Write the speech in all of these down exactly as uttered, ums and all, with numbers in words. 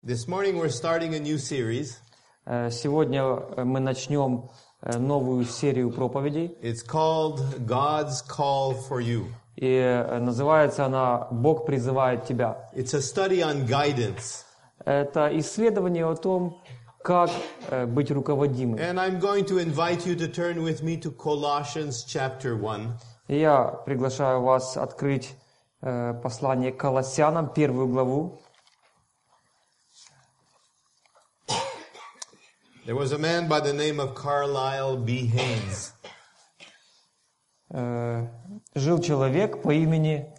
This morning we're starting a new series. Сегодня мы начнем новую серию проповедей. It's called God's Call for You. И называется она «Бог призывает тебя». It's a study on guidance. Это исследование о том, как быть руководимым. And I'm going to invite you to turn with me to Colossians chapter one. И я приглашаю вас открыть послание к Колоссянам, первую главу. There was a man by the name of Carlisle B. Haynes. Жил человек по имени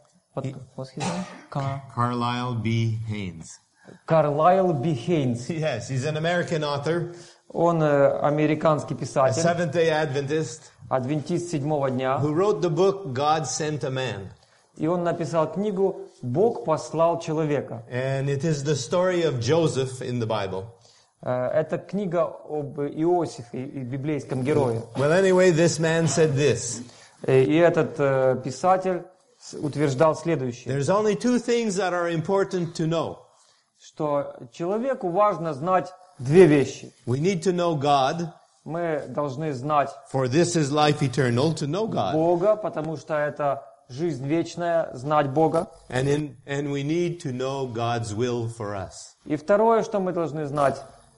Carlisle B. Haynes. Карлайл Би Хейнс. Yes, he's an American author. Он американский A писатель, Seventh-day Adventist адвентист седьмого дня. who wrote the book God Sent a Man. И он написал книгу «Бог послал человека». And it is the story of Joseph in the Bible. Это книга об Иосифе и библейском герое. Well, anyway, this man said this. И этот писатель утверждал следующее. There's only two things that are important to know. Что человеку важно знать две вещи. We need to know God, Мы должны знать for this is life eternal, to know God. Бога, потому что это жизнь вечная, знать Бога. And, in, and we need to know God's will for us. И второе, что мы должны знать,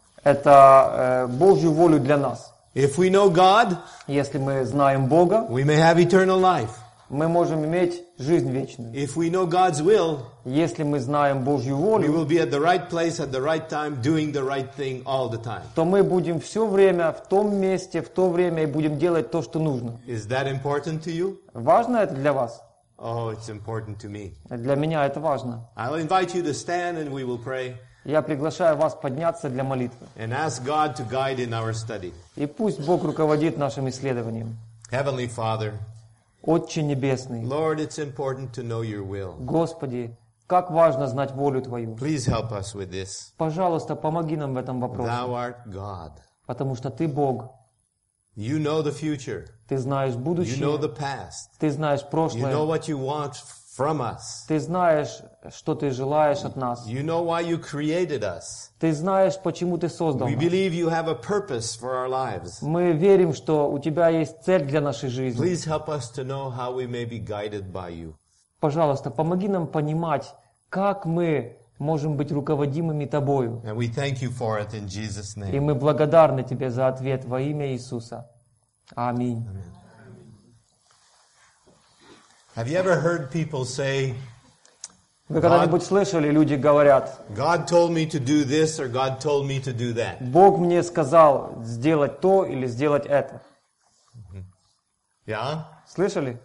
это Божью волю для нас. If we know God, Если мы знаем Бога, we may have eternal life. мы можем иметь жизнь вечную. If we know God's will, Если мы знаем Божью we волю, will be at the right place at the right time, doing the right thing all the time. то мы будем все время в том месте, в то время и будем делать то, что нужно. Is that important to you? Важно это для вас? Oh, it's important to me. Для меня это важно. I'll invite you to stand and we will pray Я приглашаю вас подняться для молитвы. and ask God to guide in our study. И пусть Бог руководит нашим исследованием. Heavenly Father, Отче Небесный, Lord, it's important to know your will. Господи, как важно знать волю Твою. Please help us with this. Пожалуйста, помоги нам в этом вопросе. Thou art God. Потому что Ты Бог. You know the future. Ты знаешь You know будущее. the past. Ты знаешь You know прошлое. what you want from us. Ты знаешь, что Ты желаешь от нас. You know why you created us. Ты знаешь, почему Ты создал We нас. believe you have a purpose for our lives. Мы верим, что у Тебя есть цель для нашей жизни. Please help us to know how we may be guided by you. Пожалуйста, помоги нам понимать, как мы можем быть руководимыми Тобою. And we thank you for it in Jesus' И name. мы благодарны Тебе за ответ во имя Иисуса. Аминь. Have you ever heard people say, Вы когда-нибудь слышали, люди говорят, God told me to do this or God told me to do that? Бог мне сказал сделать то или сделать это. Yeah? Слышали?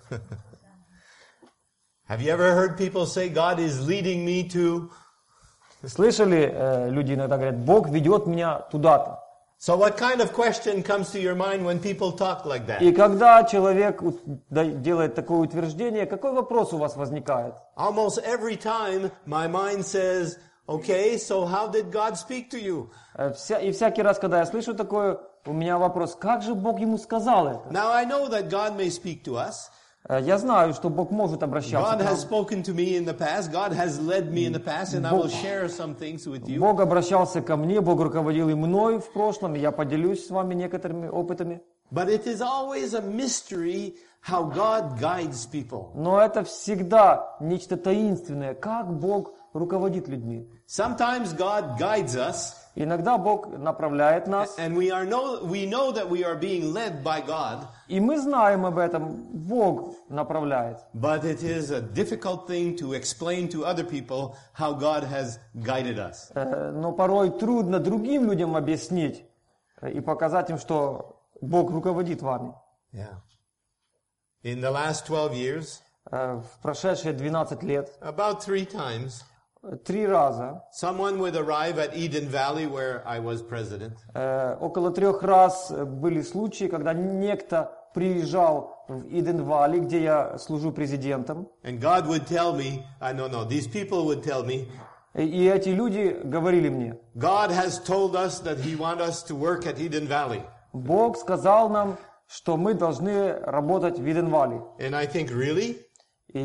Have you ever heard people say, God is leading me to... Слышали, э, люди иногда говорят, Бог ведет меня туда-то. So what kind of question comes to your mind when people talk like that? И когда человек у- да- делает такое утверждение, какой вопрос у вас возникает? Almost every time my mind says, okay, so how did God speak to you? Э, вся- и всякий раз, когда я слышу такое, у меня вопрос, как же Бог ему сказал это? Now I know that God may speak to us. Э, Я знаю, что Бог может обращаться God к нам. has spoken to me in the past. God has led me in the past, and I will share some things with you. Бог обращался ко мне, Бог руководил и мной в прошлом, и я поделюсь с вами некоторыми опытами. But it is always a mystery how God guides people. Но это всегда нечто таинственное, как Бог руководит людьми. Sometimes God guides us, Иногда Бог направляет нас, and we are know we know that we are being led by God. и мы знаем об этом, Бог направляет. But it is a difficult thing to explain to other people how God has guided us. Э, Но порой трудно другим людям объяснить э, и показать им, что Бог руководит вами. Yeah. In the last twelve years, Э, В прошедшие двенадцать лет, about three times, э, три раза, someone would arrive at Eden Valley where I was president. э, около трех раз э, были случаи, когда некто приезжал в Иден-Валли, где я служу президентом, And God would tell me, I no, no, these people would tell me, и и эти люди говорили мне, God has told us that He wants us to work at Eden Valley. Бог сказал нам, что мы должны работать в Иден-Валли. And I think, really? И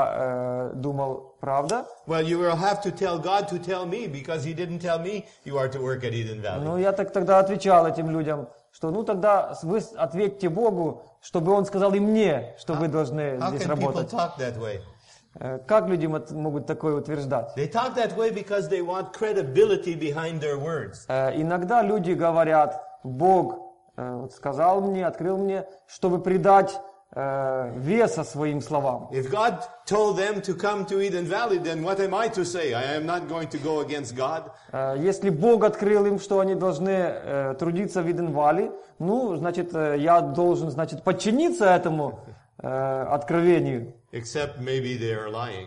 я э, думал, правда? Well, you will have to tell God to tell me, because He didn't tell me you are to work at Eden Valley. Ну, я так тогда отвечал этим людям, что ну тогда вы ответьте Богу, чтобы Он сказал и мне, что вы должны How здесь can people работать. talk that way? Э, Как люди мот- могут такое утверждать? They talk that way because they want credibility behind their words. Э, Иногда люди говорят, Бог э, вот сказал мне, открыл мне, чтобы придать э, веса своим словам. If God told them to come to Eden Valley, then what am I to say? I am not going to go against God. Э, Если Бог открыл им, что они должны э, трудиться в Иден-Валли, ну, значит, э, я должен, значит, подчиниться этому э, откровению. Except maybe they are lying.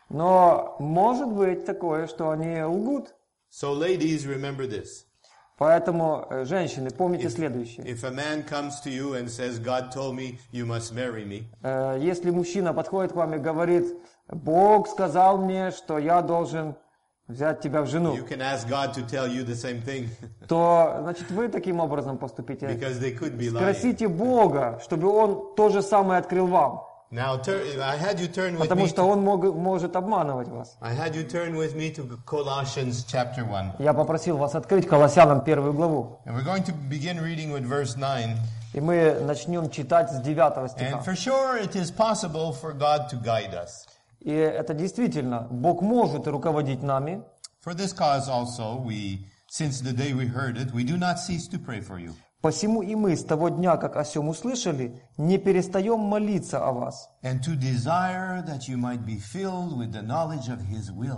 Но может быть такое, что они лгут. So ladies, remember this. Поэтому, э, женщины, помните следующее. If a man comes to you and says, God told me you must marry me, Э, Если мужчина подходит к вам и говорит, Бог сказал мне, что я должен взять тебя в жену, you can ask God to tell you the same thing. то, значит, вы таким образом поступите. Because they could be lying. Спросите Бога, чтобы Он то же самое открыл вам. Now, tur- I had you turn with Потому me. что Он мог- может обманывать вас. I had you turn with me to Colossians chapter one. Я попросил вас открыть Колоссянам первую главу. And we're going to begin reading with verse nine. И мы начнем читать с девятого стиха. And for sure it is possible for God to guide us. И это действительно, Бог может руководить нами. For this cause also we, since the day we heard it, we do not cease to pray for you. Посему и мы с того дня, как о сем услышали, не перестаем молиться о вас. And to desire that you might be filled with the knowledge of His will.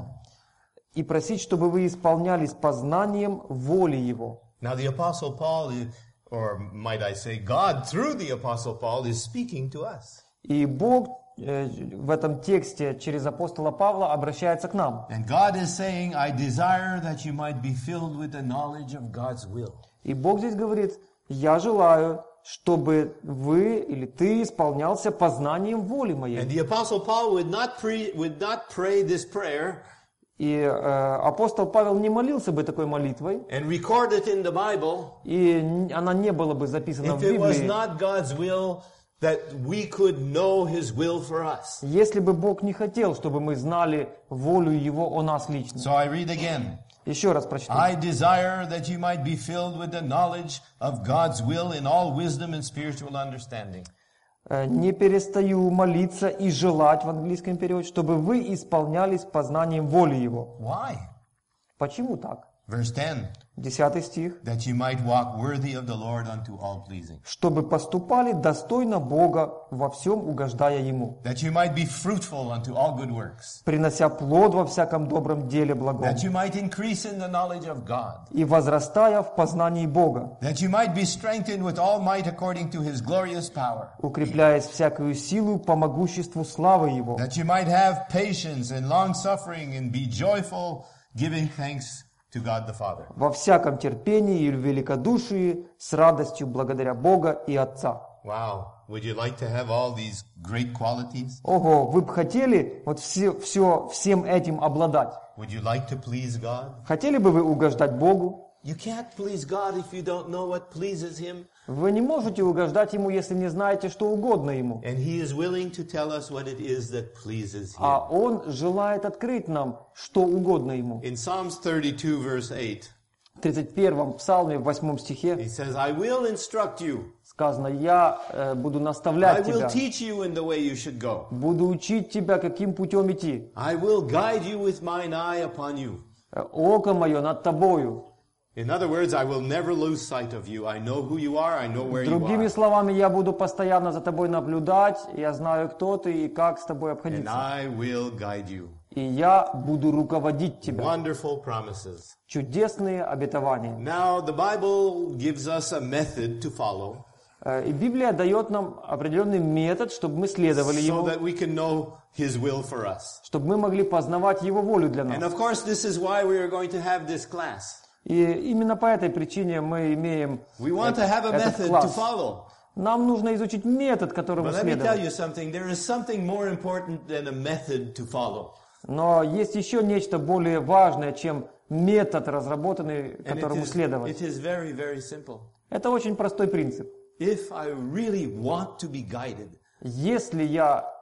И просить, чтобы вы исполнялись познанием воли Его. Now the Apostle Paul, is, or might I say God through the Apostle Paul, is speaking to us. И Бог э, в этом тексте через апостола Павла обращается к нам. And God is saying, I desire that you might be filled with the knowledge of God's will. И Бог здесь говорит, я желаю, чтобы вы или ты исполнялся познанием воли And моей. the Apostle Paul would not, pre, would not pray this prayer И э, апостол Павел не молился бы такой молитвой, and record it in the Bible и н- она не была бы записана if в it was Библии, not God's will that we could know His will for us. если бы Бог не хотел, чтобы мы знали волю Его о нас лично. So I read again. Еще раз прочитаю. I desire that you might be filled with the knowledge of God's will in all wisdom and spiritual understanding. Э, Не перестаю молиться и желать, в английском переводе, чтобы вы исполнялись познанием воли Его. Why? Почему так? Verse ten. Десятый стих. That you might walk worthy of the Lord unto all pleasing. Чтобы поступали достойно Бога, во всем угождая Ему, That you might be fruitful unto all good works. принося плод во всяком добром деле благом, That you might increase in the knowledge of God. и возрастая в познании Бога, That you might be strengthened with all might according to His glorious power. укрепляясь всякую силу по могуществу славы Его, That you might have patience and long suffering and be joyful, giving thanks to God the Father. во всяком терпении и великодушии, с радостью благодаря Бога и Отца. Wow. Would you like to have all these great qualities? Ого, вы бы хотели вот все, все, всем этим обладать? Would you like to please God? Хотели бы вы угождать Богу? You can't please God if you don't know what pleases Him. Вы не можете угождать Ему, если не знаете, что угодно Ему. And He is willing to tell us what it is that pleases Him. А Он желает открыть нам, что угодно Ему. In Psalms thirty-two, verse eight, В тридцать первом псалме, в восьмом стихе He says, I will instruct you. сказано, я э, буду I наставлять will тебя, teach you in the way you should go. буду учить тебя, каким путем идти. I will guide you with mine eye upon you. Э, Око мое над тобою. In other words, I will never lose sight of you. I know who you are. I know where you Другими are. словами, я буду постоянно за тобой наблюдать, я знаю, кто ты и как с тобой And обходиться. I will guide you. И я буду руководить тебя. Wonderful promises. Чудесные обетования. Now, the Bible gives us a method to follow Э, И Библия дает нам определенный метод, чтобы мы следовали so ему, that we can know His will for us. чтобы мы могли познавать его волю для And нас. of course, this is why we are going to have this class. И именно по этой причине мы имеем We want to эт- have a этот method to класс. follow. Нам нужно изучить метод, которому But let me tell следовать. you something. There is something more important than a method to follow. Но есть еще нечто более важное, чем метод, разработанный, And it которому is, следовать. it is very, very simple. Это очень простой принцип. If I really want to be guided, Если я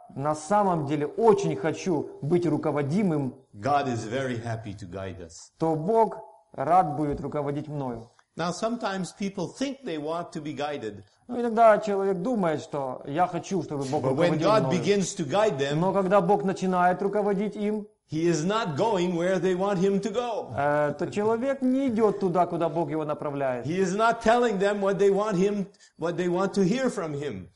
на самом деле очень хочу быть руководимым, God is very happy to guide us. то Бог рад будет руководить мною. Now, sometimes people think they want to be guided, Ну, иногда человек думает, что я хочу, чтобы Бог but when руководил God мною. begins to guide them, Но когда Бог начинает руководить им, He is not going where they want Him to go. э, то человек не идет туда, куда Бог его направляет. He is not telling them what they want Him, what they want to hear from Him.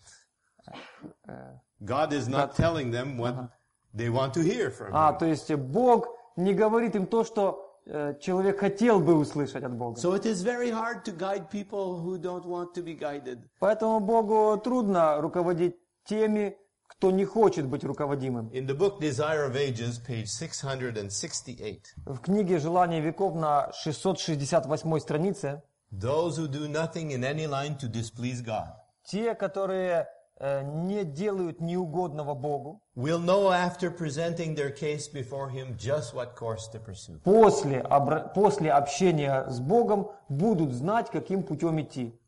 God is not telling them what they want to hear from А, Him. то есть Бог не говорит им то, что э, человек хотел бы услышать от Бога. So it is very hard to guide people who don't want to be guided. Поэтому Богу трудно руководить теми, кто не хочет быть руководимым. In the book Desire of Ages, page six hundred sixty-eight, В книге «Желание веков» на шестьсот шестьдесят восьмой странице those who do nothing in any line to displease God те, которые э, не делают неугодного Богу, will know after presenting their case before Him just what course to pursue. после, обра- после общения с Богом будут знать, каким путем идти.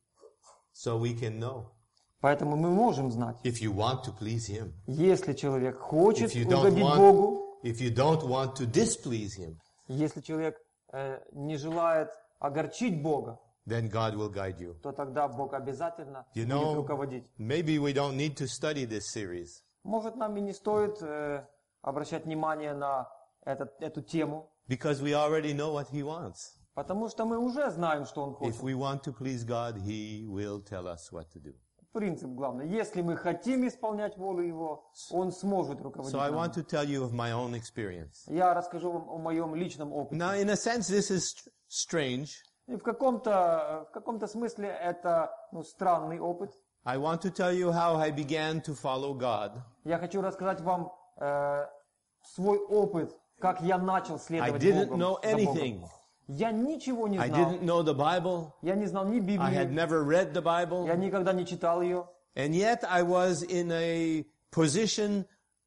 So we can know Поэтому мы можем знать, if you want to please Him. если человек хочет If you don't угодить want, Богу, if you don't want to displease Him, если человек э, не желает огорчить Бога, then God will guide you. то тогда Бог обязательно You будет know, руководить. maybe we don't need to study this series Может, нам и не стоит э, обращать внимание на этот, эту тему, because we already know what He wants. потому что мы уже знаем, что Он хочет. If we want to please God, He will tell us what to do. Принцип главный. Если мы хотим исполнять волю Его, Он сможет руководить So I нами. want to tell you of my own experience. Я расскажу вам о моем личном опыте. Now, in a sense, this is st- strange. И в каком-то, в каком-то смысле это ну, странный опыт. I want to tell you how I began to follow God. Я хочу рассказать вам э, свой опыт, как я начал I следовать didn't Богом, know за Богом. anything. Я ничего не I знал. didn't know the Bible. Я не знал ни I had Библии, never read the Bible. я никогда не читал ее. And yet I was in a position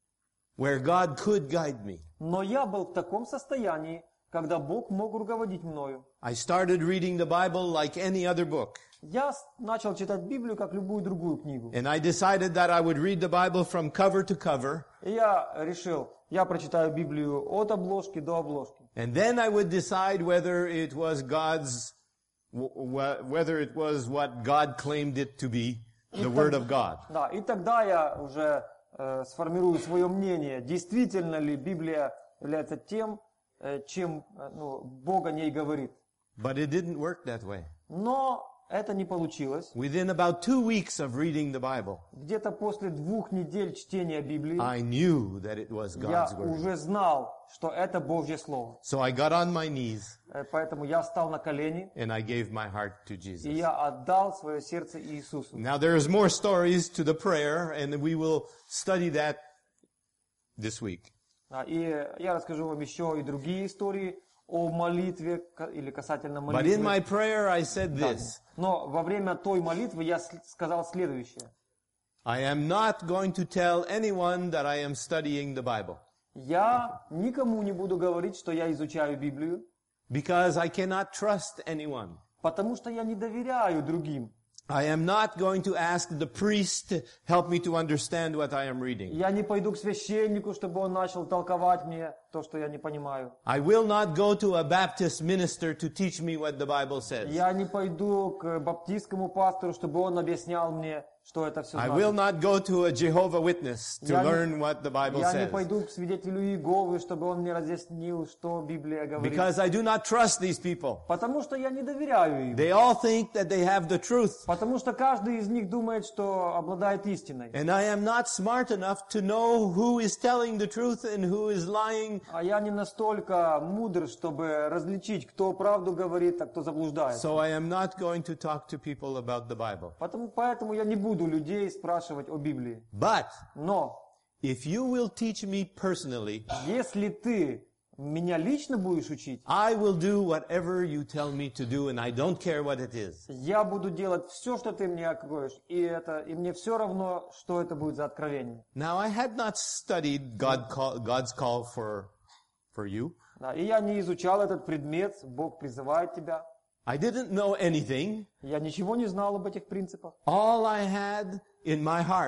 where God could guide me. Но я был в таком состоянии, когда Бог мог руководить мною. I started reading the Bible like any other book. Я с- начал читать Библию, как любую другую книгу. And I decided that I would read the Bible from cover to cover. И я решил, я прочитаю Библию от обложки до обложки. And then I would decide whether it was God's, wh- wh- whether it was what God claimed it to be, the Word of God. Да, и тогда я уже э, сформирую свое мнение, действительно ли Библия является тем, э, чем э, ну, Бог о ней говорит. But it didn't work that way. Но это не получилось. Within about two weeks of reading the Bible, Где-то после двух недель чтения Библии I knew that it was я God's Word. уже знал, что это Божье Слово. So I got on my knees Э, Поэтому я встал на колени, and I gave my heart to и Jesus. я отдал свое сердце Иисусу. Now there's more stories to the prayer, and we will study that this week. А, И я расскажу вам еще и другие истории о молитве ка- или касательно But in молитвы. my prayer I said this: Но во время той молитвы я с- сказал следующее. I am not going to tell anyone that I am studying the Bible, Я никому не буду говорить, что я изучаю Библию, because I cannot trust anyone. потому что я не доверяю другим. I am not going to ask the priest to help me to understand what I am reading. Я не пойду к священнику, чтобы он начал толковать мне то, что я не понимаю. I will not go to a Baptist minister to teach me what the Bible says. Я не пойду к баптистскому пастору, чтобы он объяснял мне, что это все I will значит. not go to a Jehovah Witness to Я не- learn what the Bible Я не says. пойду к свидетелю Иеговы, чтобы он мне разъяснил, что Библия говорит. Because I do not trust these people. Потому что я не доверяю им. They all think that they have the truth. Потому что каждый из них думает, что обладает истиной. And I am not smart enough to know who is telling the truth and who is lying. А я не настолько мудр, чтобы различить, кто правду говорит, а кто заблуждается. So I am not going to talk to people about the Bible. Потому, поэтому я не буду людей спрашивать о Библии. But Но if you will teach me personally, если ты меня лично будешь учить, I will do whatever you tell me to do, and I don't care what it is. я буду делать все, что ты мне откроешь, и, это, и мне все равно, что это будет за откровение. Now, I had not studied God call, God's call for, for you. Да, и я не изучал этот предмет, Бог призывает тебя. I didn't know anything. Я ничего не знал об этих принципах. All I had in my heart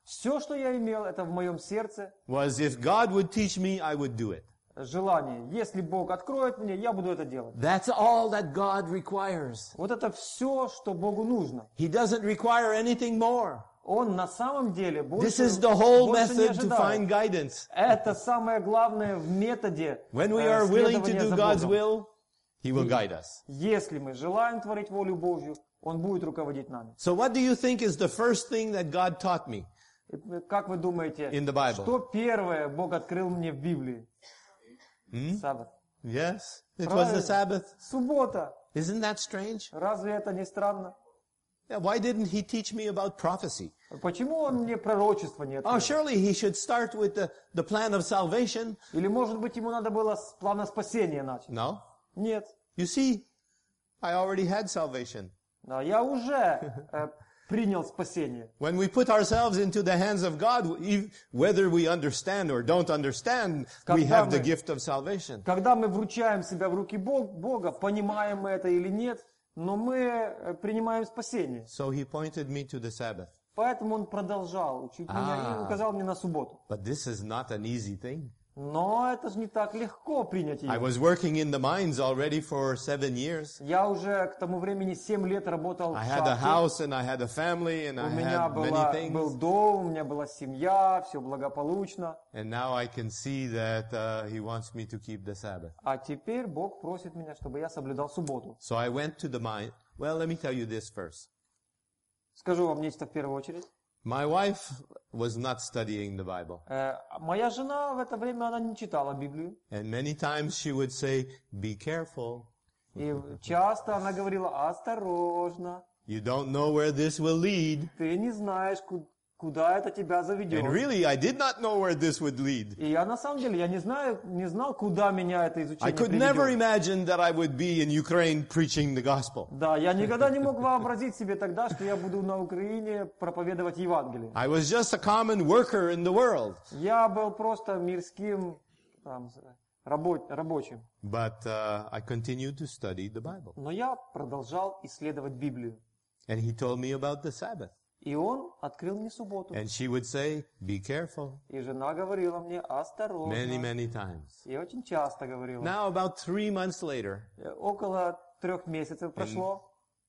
Все, что я имел, это в моем сердце was if God would teach me, I would do it. желание. Если Бог откроет мне, я буду это делать. That's all that God requires. Вот это все, что Богу нужно. He doesn't require anything more. Он на самом деле больше, This is the whole больше не method to find ожидает. guidance. Это самое главное в методе When we э, are willing to следования do за God's Богом. will, He will guide us. Если мы желаем творить волю Божью, Он будет руководить нами. So what do you think is the first thing that God taught me? И как вы думаете, In the Bible. что первое Бог открыл мне в Библии? Саббат. Yes, it was the Правильно. Sabbath. Суббота. Isn't that strange? Разве это не странно? Yeah, why didn't He teach me about prophecy? Почему Он мне пророчество не Oh, открыл? surely He should start with the, the plan of salvation. Или, может быть, Ему надо было с плана спасения начать? No. Нет. You see, I already had salvation. Да, я уже э, принял спасение. When we put ourselves into the hands of God, e- whether we understand or don't understand, we Когда have the мы- gift of salvation. Когда мы вручаем себя в руки Бог, Бога, понимаем мы это или нет, но мы э, принимаем спасение. So He pointed me to the Sabbath. Поэтому Он продолжал учить меня А. и указал мне на субботу. But this is not an easy thing. Но это же не так легко принять I ее. was working in the mines already for seven years. Я уже к тому времени семь лет работал в I had a шахте. house and I had a family and I У меня had many была, был things. дом, у меня была семья, все благополучно. And now I can see that uh, He wants me to keep the Sabbath. А теперь Бог просит меня, чтобы я соблюдал субботу. So I went to the mine. Well, let me tell you this first. Скажу вам нечто в первую очередь. My wife was not studying the Bible. Э, моя жена в это время, она не читала Библию. And many times she would say, be careful. И часто она говорила: осторожно, You don't know where this will lead. ты не знаешь, ку- куда это тебя заведет. And really, I did not know where this would lead. И я на самом деле, я не знаю, не знал, куда меня это I изучение could never приведет. imagine that I would be in Ukraine preaching the gospel. Да, я никогда не мог вообразить себе тогда, что я буду на Украине проповедовать Евангелие. I was just a common worker in the world. Я был просто мирским там, рабо- рабочим. But uh, I continued to study the Bible. Но я продолжал исследовать Библию. And he told me about the Sabbath. И он открыл мне субботу. And she would say, be careful, И жена говорила мне: осторожно. many, many times. И очень часто говорила. Now, about three months later, Э, Около трех месяцев прошло.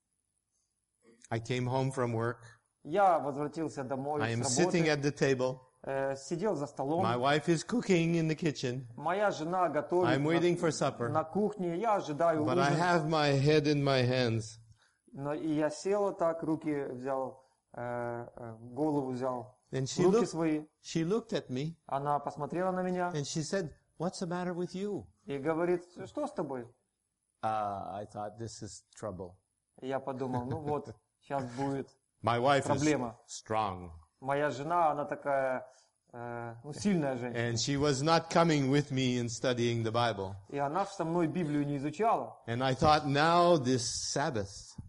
I came home from work. Я возвратился домой I am с sitting работы. at the table. э, Сидел за столом. My wife is cooking in the kitchen. Моя жена готовит I'm waiting на, for supper. на кухне. Я ожидаю But I ужин. have my head in my hands. Но и я села так, руки взял, э, э, голову взял, And she руки looked, свои. she looked at me Она посмотрела на меня and she said, what's the matter with you? и говорит: что с тобой? Uh, I thought, this is trouble. И я подумал: ну вот, сейчас будет. My wife is Проблема. strong. Моя жена, она такая, э, ну, сильная женщина. And she was not coming with me in studying the Bible. И она со мной Библию не изучала. And I thought, now this Sabbath,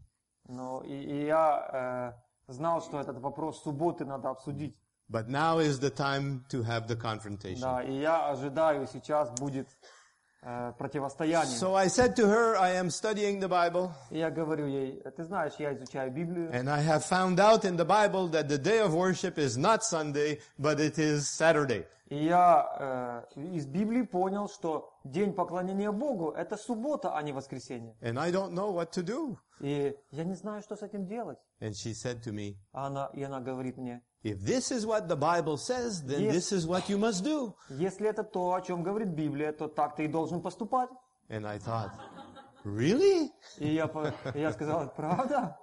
Но и, и я э, знал, что этот вопрос субботы надо обсудить. but now is the time to have the confrontation. Да, и я ожидаю, сейчас будет э, противостояние. So I said to her, I am studying the Bible, И я говорю ей: ты знаешь, я изучаю Библию. and I have found out in the Bible that the day of worship is not Sunday, but it is Saturday. И я э, из Библии понял, что день поклонения Богу – это суббота, а не воскресенье. And I don't know what to do. И я не знаю, что с этим делать. And she said to me, А она, и она говорит мне: if this is what the Bible says, then Yes. this is what you must do. если это то, о чем говорит Библия, то так ты и должен поступать. And I thought, really? И я, по- и я сказал: правда?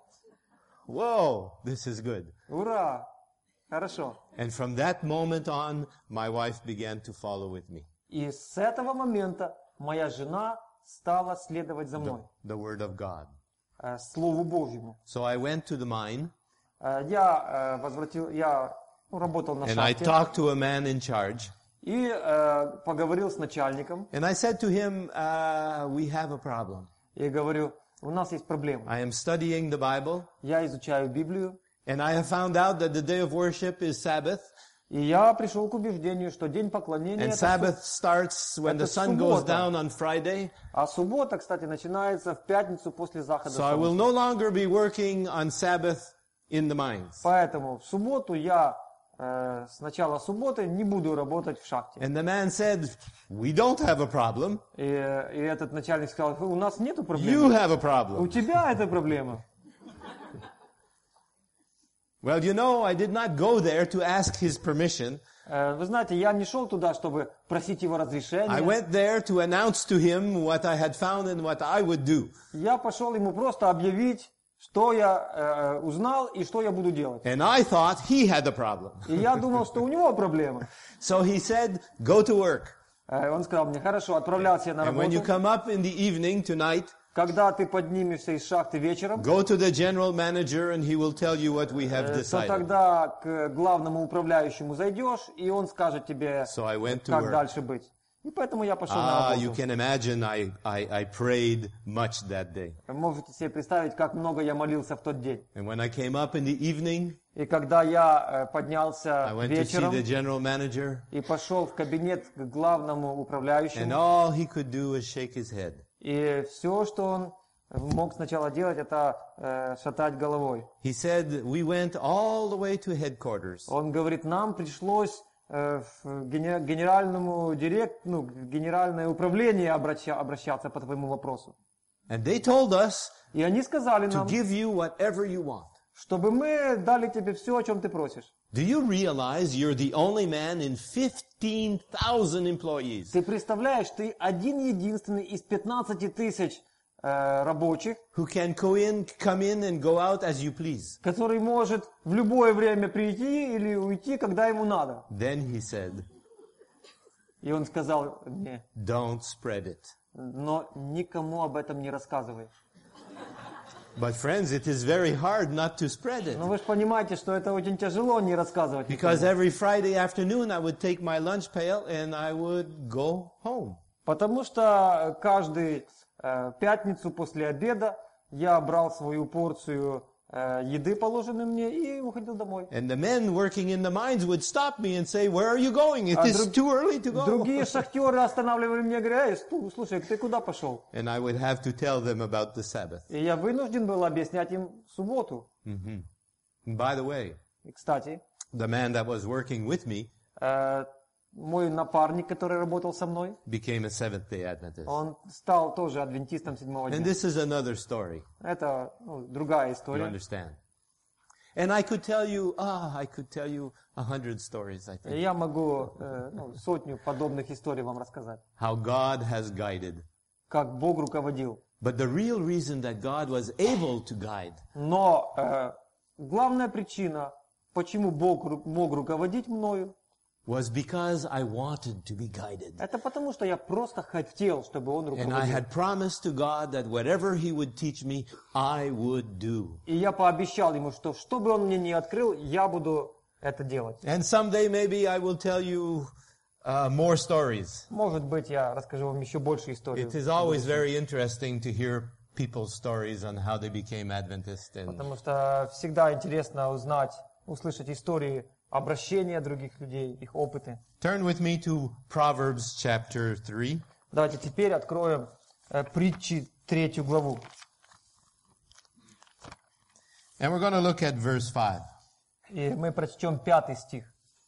Whoa, this is good. Ура! Хорошо. And from that moment on, my wife began to follow with me. И с этого момента моя жена стала следовать за мной, The Word of God. э, Слову Божьему. So I went to the mine, Э, Я э, возвратил, я ну, работал на and I шахте talked to a man in charge. и э, поговорил с начальником. And I said to him, uh, we have a problem. И говорю: у нас есть проблема. I am studying the Bible, Я изучаю Библию, and I have found out that the day of worship is Sabbath, и я пришел к убеждению, что день поклонения and это Sabbath суб- starts when the Это sun goes суббота. down on Friday. А суббота, кстати, начинается в пятницу после захода So I will солнца. no longer be working on Sabbath in the mines. Поэтому в субботу я э, с начала субботы не буду работать в шахте. And the man said, we don't have a problem. И, и этот начальник сказал, у нас нету You проблем. have a У problem. тебя это проблема. Well, you know, I did not go there to ask his permission. Э, Вы знаете, я не шел туда, чтобы просить его I разрешения. went there to announce to him what I had found and what I would do. Я пошел ему просто объявить, что я э, узнал и что я буду делать. And I thought he had a problem. И я думал, что у него проблемы. So he said, go to work. Э, Он сказал мне, хорошо, отправляйся на And when you работу. come up in the evening tonight, Когда ты поднимешься из шахты вечером, go to the general manager and he will tell you what we have э, то decided. тогда к главному управляющему зайдешь, и он скажет тебе, So I went to как work. дальше быть. И поэтому я пошел Ah, на you работу. can imagine I, I, I prayed much that day. Можете себе представить, как много я молился в тот день. And when I came up in the evening, И когда я э, поднялся I went to see вечером the general manager, и пошел в кабинет к главному and управляющему, all he could do was shake his head. и все, что он мог сначала делать, это э, шатать головой. He said, we went all the way to headquarters. Он говорит, нам пришлось э, в гене- генеральному директ, ну, в генеральное управление обраща- обращаться по твоему вопросу. And they told us И они сказали to нам, give you whatever you want. чтобы мы дали тебе все, о чем ты просишь. Do you realize you're the only man in fifteen thousand employees Ты представляешь, ты один единственный из пятнадцати тысяч э, рабочих, who can go in, come in and go out as you please? который может в любое время прийти или уйти, когда ему надо. Then he said, И он сказал мне, don't spread it. но никому об этом не рассказывай. But friends, it is very hard not to spread it. Но вы же понимаете, что это очень тяжело не рассказывать. Because никому. every Friday afternoon I would take my lunch pail and I would go home. Потому что каждую э, пятницу после обеда я брал свою порцию э, еды, положенную мне, и уходил домой. And the men working in the mines would stop me and say, where are you going? It А is друг- too early to go. Другие шахтеры останавливали меня и говорили, эй, сту- слушай, ты куда пошел? And I would have to tell them about the Sabbath. И я вынужден был объяснять им субботу. And by the way, И, кстати, the man that was working with me э, мой напарник, который работал со мной, became a Seventh-day Adventist. он стал тоже адвентистом седьмого And дня. this is another story. Это ну, другая You история. understand? And I could tell you, ah, I could tell you a hundred stories, I И think, я могу э, ну, сотню подобных историй вам рассказать. how God has guided. Как Бог руководил. But the real reason that God was able to guide Но э, главная причина, почему Бог ру- мог руководить мною, was because I wanted to be guided. это потому, что я просто хотел, чтобы Он And I руководил. had promised to God that whatever He would teach me, I would do. И я пообещал Ему, что что бы Он мне не открыл, я буду это делать. And someday maybe I will tell you uh, more stories. Может быть, я расскажу вам еще больше историй. It is always very interesting to hear people's stories on how they became Adventist. And Потому что всегда интересно узнать, услышать истории обращения других людей, их опыты. turn with me to Proverbs chapter three. Давайте теперь откроем э, притчи третью главу. And we're going to look at verse five. И мы прочтем пятый стих.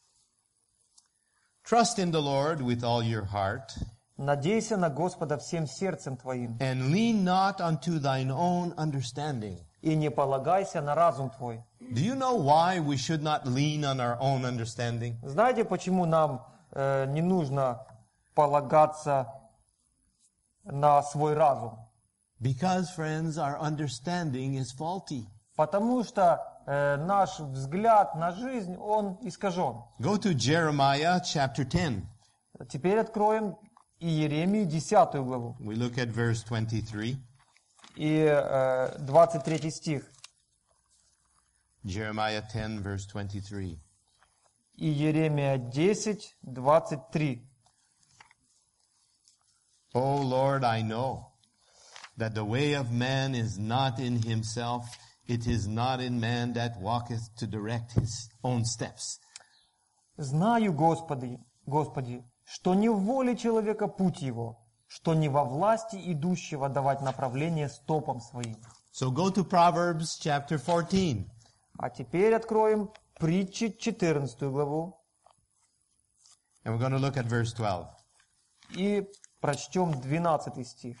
Trust in the Lord with all your heart, «Надейся на Господа всем сердцем твоим, and lean not unto thine own understanding. и не полагайся на разум твой». Do you know why we should not lean on our own understanding? Знаете, почему нам э, не нужно полагаться на свой разум? Because, friends, our understanding is faulty. Потому что э, наш взгляд на жизнь, он искажен. Go to Jeremiah chapter ten. Теперь откроем Иеремии десятую главу. We look at verse twenty-three. И э, двадцать третий стих. Jeremiah ten, verse twenty-three. Иеремия десять, двадцать три. O Lord, I know that the way of man is not in himself, it is not in man that walketh to direct his own steps. «Знаю, Господи, Господи, что не в воле человека путь его, что не во власти идущего давать направление стопам своим». So go to Proverbs chapter fourteen. А теперь откроем Притчи четырнадцатую главу. And we're going to look at verse twelve. И прочтем двенадцатый стих.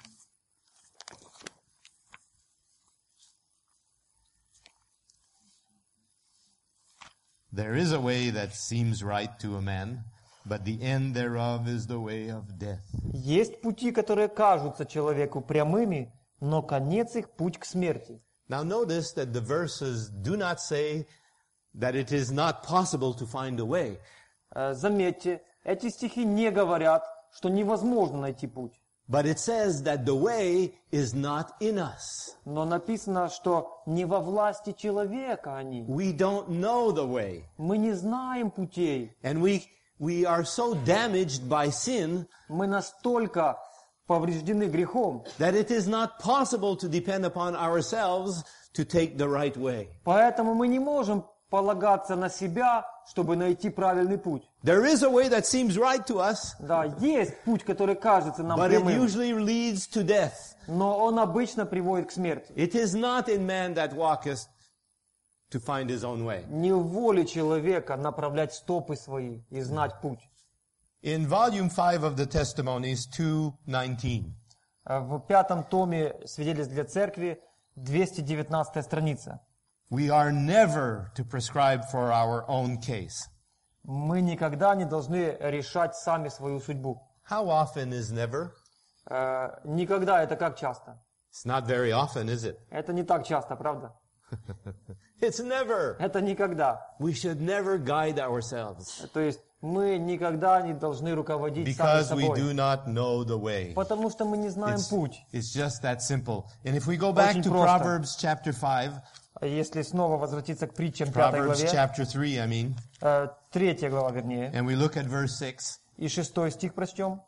There is a way that seems right to a man, but the end thereof is the way of death. Есть пути, которые кажутся человеку прямыми, но конец их путь к смерти. Now notice that the verses do not say that it is not possible to find a way. Э, Заметьте, эти стихи не говорят, что невозможно найти путь. But it says that the way is not in us. Но написано, что не во власти человека они. We don't know the way. Мы не знаем путей. And we, we are so damaged by sin Мы настолько повреждены грехом, that it is not possible to depend upon ourselves to take the right way. поэтому мы не можем полагаться на себя, чтобы найти правильный путь. There is a way that seems right to us, Да, есть путь, который кажется нам but it прямым, usually leads to death. но он обычно приводит к смерти. It is not in man that walketh to find his own way. Не в воле человека направлять стопы свои и знать путь. In volume five of the Testimonies, two nineteen, В пятом томе «Свидетельств для церкви», двести девятнадцатая страница. we are never to prescribe for our own case. Мы никогда не должны решать сами свою судьбу. How often is never? Э, Никогда это как часто? It's not very often, is it? Это не так часто, правда? It's never. Это никогда. We should never guide ourselves То есть мы никогда не должны руководить сами because we do собой. not know the way. Потому что мы не знаем It's, путь. it's just that simple. And if we go back Очень to просто. Proverbs chapter five, А Если снова возвратиться к притчам пятой Proverbs главе, chapter three, I mean, э, третья глава вернее, and we look at verse six, и шестой стих прочтем.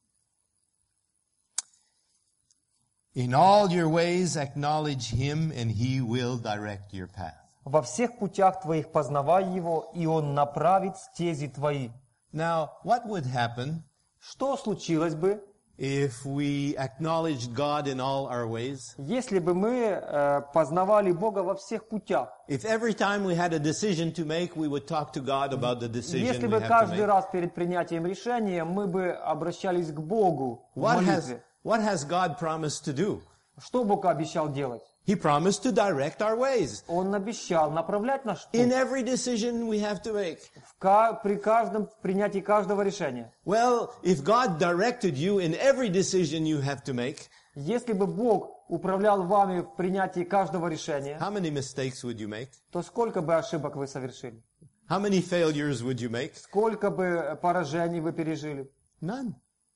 in all your ways acknowledge him, and he will direct your path. Во всех путях твоих познавай его, и он направит стези твои. Now, what would happen Что случилось бы, if we acknowledged God in all our ways? если бы мы э, познавали Бога во всех путях? If every time we had a decision to make, we would talk to God about the decision Если we бы have to каждый make? раз перед принятием решения мы бы обращались к Богу в What has, молитве, what has God promised to do? что Бог обещал делать? He promised to direct our ways. Он обещал направлять наш In путь every decision we have to make. в ка- при каждом принятии каждого решения. Well, if God directed you in every decision you have to make, Если бы Бог управлял вами в принятии каждого решения, how many mistakes would you make? то сколько бы ошибок вы совершили? How many failures would you make? Сколько бы поражений вы пережили? None.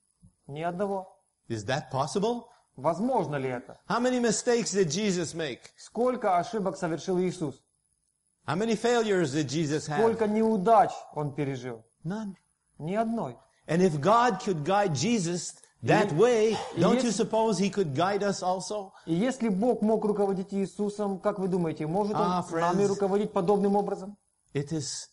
Ни одного. Is that possible? Возможно ли это? How many mistakes did Jesus make? Сколько ошибок совершил Иисус? How many failures did Jesus have? Сколько неудач Он пережил? None. Ни одной. And if God could guide Jesus that way, don't you если- suppose he could guide us also? И если Бог мог руководить Иисусом, как вы думаете, может Он Ah, friends. нами руководить подобным образом? It is,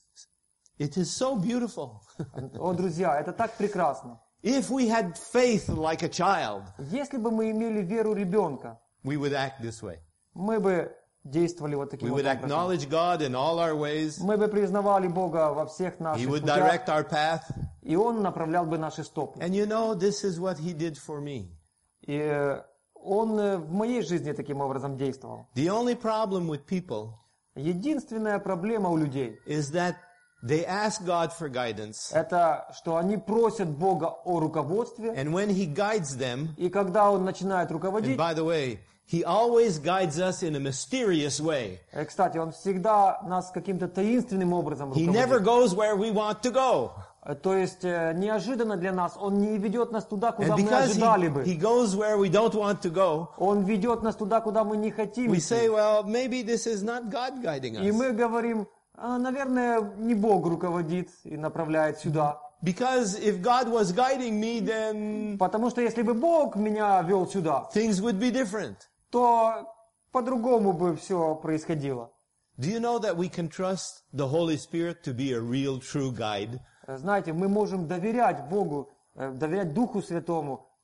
it is so beautiful. О, друзья, это так прекрасно. If we had faith like a child, Если бы мы имели веру ребенка, we would act this way. мы бы действовали вот We таким вот would образом. acknowledge God in all our ways. Мы бы признавали Бога во всех He наших would путях, direct our path. и Он направлял бы наши стопы. And you know, this is what he did for me. И э, Он э, в моей жизни таким образом действовал. The only problem with people Единственная проблема у людей is that they ask God for guidance. – это что они просят Бога о руководстве, And when he guides them, и когда Он начинает and руководить, by the way, he always guides us in a mysterious way. э, кстати, Он всегда нас каким-то таинственным образом He never руководит. goes where we want to go. Э, То есть э, неожиданно для нас Он не ведет нас туда, куда And мы because ожидали he, бы. he goes where we don't want to go, Он ведет нас туда, куда мы не хотим we идти. say, well, maybe this is not God guiding И us. мы говорим, «А, наверное, не Бог руководит и направляет сюда. Because if God was guiding me, then Потому что если бы Бог меня вел сюда, things would be different. то по-другому бы все происходило. Do you know that we can trust the Holy Spirit to be a real, true guide? Знаете, мы можем доверять Богу, э, доверять Духу Святому,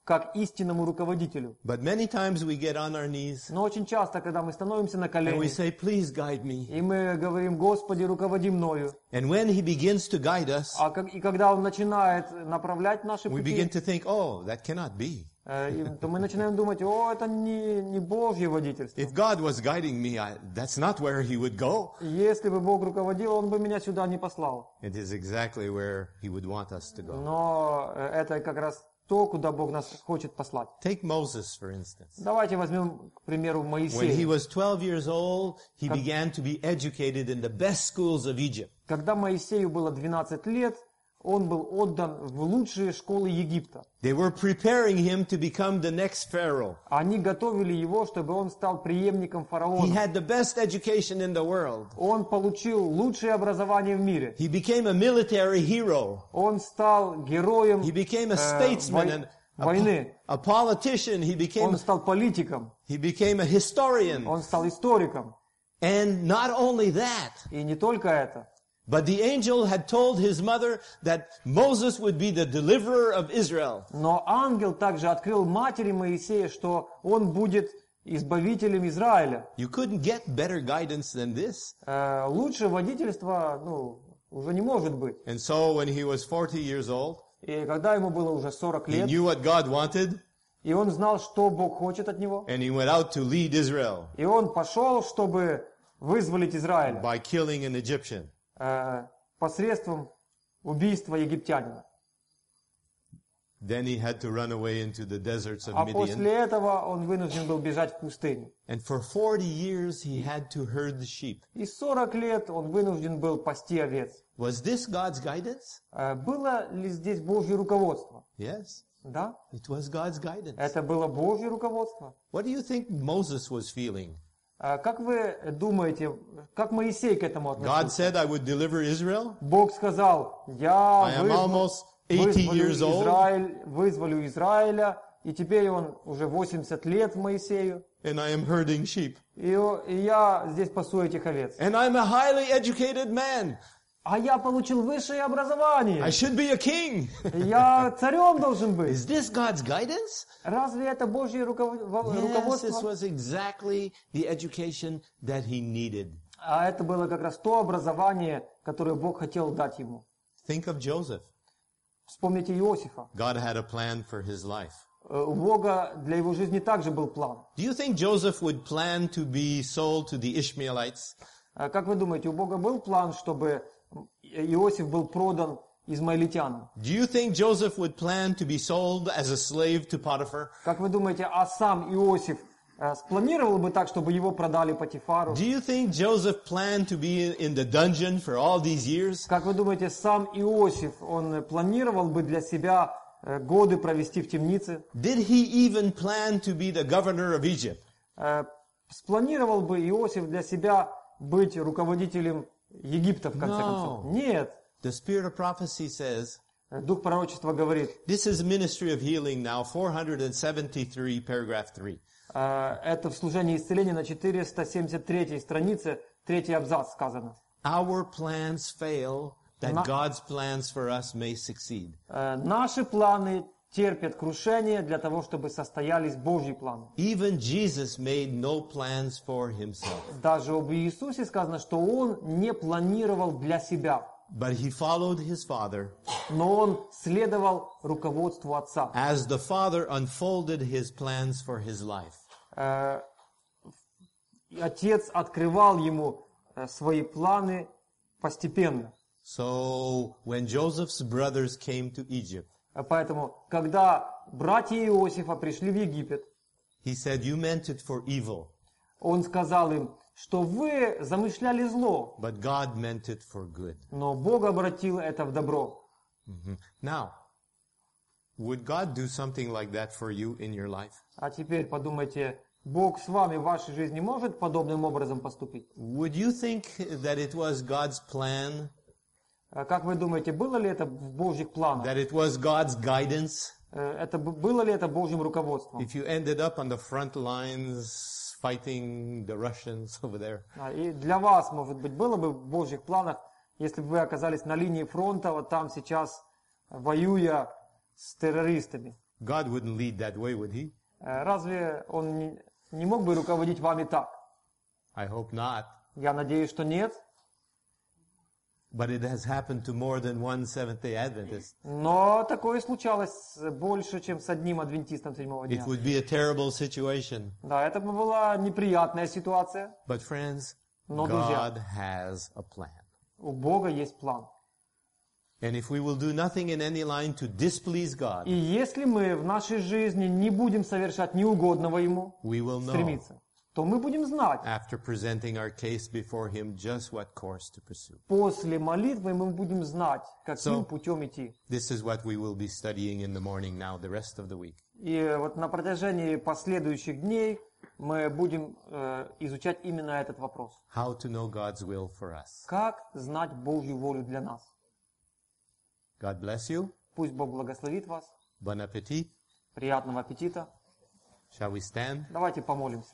как истинному руководителю. But many times we get on our knees Но очень часто, когда мы становимся на and we колени, say, please guide me. и мы говорим: Господи, руководи мною. And when He begins to guide us, А как- и когда Он начинает направлять наши we begin пути, to think, oh, that cannot be. э, и- то мы начинаем думать: о, это не, не Божье водительство. If God was guiding me, I, that's not where He would go. Если бы Бог руководил, Он бы меня сюда не послал. It is exactly where He would want us to go. Но э, это как раз то, куда Бог нас хочет послать. Take Moses, for instance. Давайте возьмем, к примеру, When he Моисея. was twelve years old, he began to be educated in the best schools of Egypt. Когда Моисею было двенадцать лет, он был отдан в лучшие школы Египта. They were preparing him to become the next Pharaoh. Они готовили его, чтобы он стал преемником He фараона. had the best education in the world. Он получил лучшее образование в мире. He became a military hero. Он стал героем He became a э, statesman вой- and a, войны. a politician. He became, Он стал политиком. he became a historian. Он стал историком. And not only that, И не только это. but the angel had told his mother that Moses would be the deliverer of Israel. Но ангел также открыл матери Моисея, что он будет избавителем Израиля. You couldn't get better guidance than this. Э, Лучше водительства, ну, уже не может быть. And so when he was forty years old, И когда ему было уже сорок he лет, knew what God wanted, и он знал, что Бог хочет от него, and he went out to lead Israel и он пошел, чтобы вызволить Израиль by killing an Egyptian. э, посредством убийства египтянина. Then he had to run away into the deserts of А Midian. после этого он вынужден был бежать в пустыню. And for forty years he had to herd the sheep. И сорок лет он вынужден был пасти овец. Was this God's guidance? Э, Было ли здесь Божье руководство? Yes, Да, it was God's guidance. это было Божье руководство. What do you think Moses was feeling? Э, Как вы думаете, как Моисей к этому God относился? said, I would deliver Israel. Бог сказал: я I am вызв- almost eighty вызволю years old. Израиль, вызволю Израиля, и теперь он уже восемьдесят лет Моисею, And I am herding sheep. и, о- и я здесь пасу этих овец. And I'm a highly educated man. А я получил высшее образование. I should be a king. Я царем должен быть. Is this God's guidance? Разве это Божье руков- во- Yes, this руководство? was exactly the education that he needed. А это было как раз то образование, которое Бог хотел дать ему. Think of Joseph. Вспомните Иосифа. God had a plan for his life. Э, У Бога для его жизни также был план. Do you think Joseph would plan to be sold to the Ishmaelites? А Как вы думаете, у Бога был план, чтобы Иосиф был продан измаилитянам? Do you think Joseph would plan to be sold as a slave to Potiphar? Как вы думаете, а сам Иосиф э, спланировал бы так, чтобы его продали Потифару? Do you think Joseph planned to be in the dungeon for all these years? Как вы думаете, сам Иосиф, он планировал бы для себя э, годы провести в темнице? Did he even plan to be the governor of Egypt? Э, Спланировал бы Иосиф для себя быть руководителем Египта, в конце No. концов? Нет. The spirit of prophecy says, Дух пророчества говорит, this is ministry of healing now, four seventy-three, paragraph three. э, это в служении исцеления на четыреста семьдесят третьей странице, третий абзац сказано. Our plans fail that Na- God's plans for us may succeed. Э, Наши планы терпят крушение для того, чтобы состоялись Божьи планы. Even Jesus made no plans for himself, Даже об Иисусе сказано, что Он не планировал для себя, but he followed his Father но Он следовал руководству Отца. as the Father unfolded his plans for his life. Э, и Отец открывал Ему э, свои планы постепенно. So when Joseph's brothers came to Egypt, Э, Поэтому, когда братья Иосифа пришли в Египет, he said, you meant it for evil, Он сказал им, что вы замышляли зло, but God meant it for good. но Бог обратил это в добро. Now, would God do something like that for you in your life? А теперь подумайте, Бог с вами в вашей жизни может подобным образом поступить? Would you think that it was God's plan, Э, Как вы думаете, было ли это в Божьих планах? that it was God's guidance? Э, Это б- было ли это Божьим руководством? If you ended up on the front lines fighting the Russians over there, А, И для вас, может быть, было бы в Божьих планах, если бы вы оказались на линии фронта, вот там сейчас, воюя с террористами. God wouldn't lead that way, would he? Э, Разве Он не, не мог бы руководить вами так? I hope not. Я надеюсь, что нет. But it has happened to more than one Seventh-day Adventist. Но такое случалось больше, чем с одним адвентистом седьмого It дня. would be a terrible situation. Да, это бы была неприятная ситуация. But friends, Но, друзья, God has a plan. у Бога есть план. And if we will do nothing in any line to displease God, И если мы в нашей жизни не будем совершать неугодного Ему, we will know, стремиться, то мы будем знать, after presenting our case before Him, just what course to pursue. после молитвы мы будем знать, каким So- путем идти. This is what we will be studying in the morning now, the rest of the week. И вот на протяжении последующих дней мы будем э, изучать именно этот вопрос. How to know God's will for us. Как знать Божью волю для нас? God bless you. Пусть Бог благословит вас. Bon appetit. Приятного аппетита. Shall we stand? Давайте помолимся.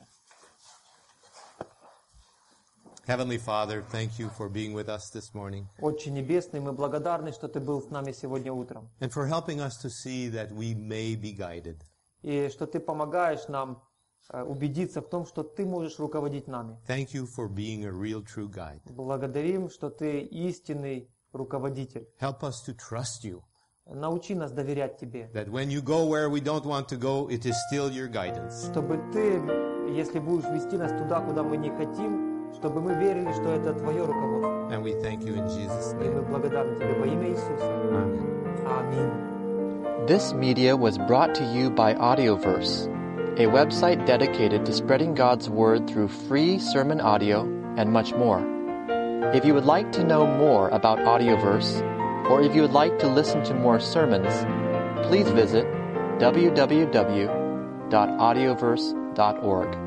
Heavenly Father, thank you for being with us this morning Отче Небесный, мы благодарны, что Ты был с нами сегодня утром. and for helping us to see that we may be guided. И что Ты помогаешь нам э, убедиться в том, что Ты можешь руководить нами. Thank you for being a real true guide. Благодарим, что Ты истинный руководитель. Help us to trust you, Научи нас доверять Тебе. that when you go where we don't want to go, it is still your guidance. Чтобы Ты, если будешь вести нас туда, куда мы не хотим, чтобы мы верили, что это Твое руководство. And we thank you in Jesus' И мы name. благодарны Тебе во имя Иисуса. Amen. Аминь. This media was brought to you by Audioverse, a website dedicated to spreading God's Word through free sermon audio and much more. If you would like to know more about Audioverse, or if you would like to listen to more sermons, please visit w w w dot audioverse dot org.